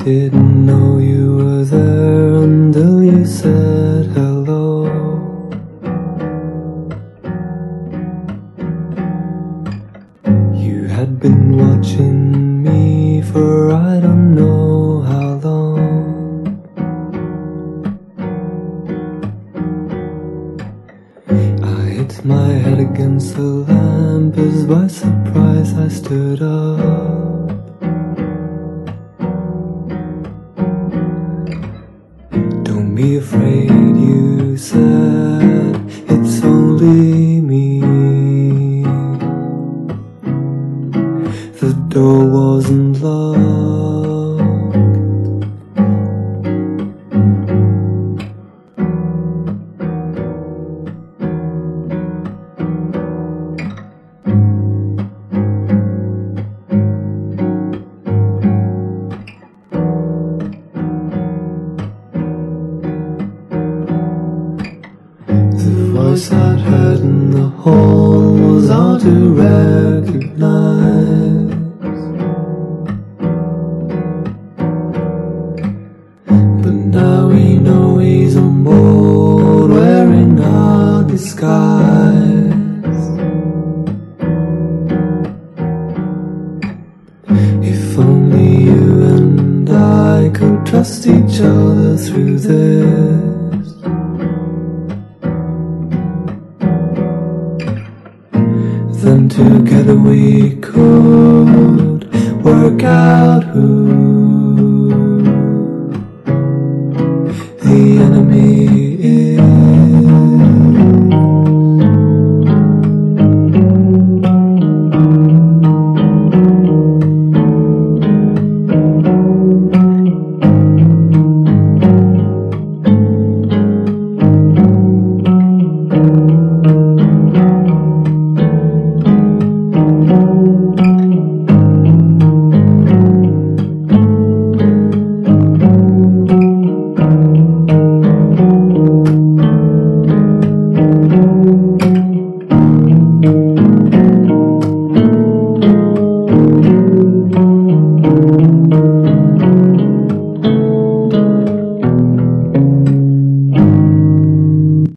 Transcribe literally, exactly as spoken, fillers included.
Didn't know you were there until you said hello. You had been watching me for I don't know how long. I hit my head against the lamp as by surprise I stood up. Don't be afraid, you said, it's only me. The door wasn't locked. The voice I'd heard in the hall was hard to recognize. But now we know he's on board, wearing our disguise. If only you and I could trust each other through this. Then together we could work out who the enemy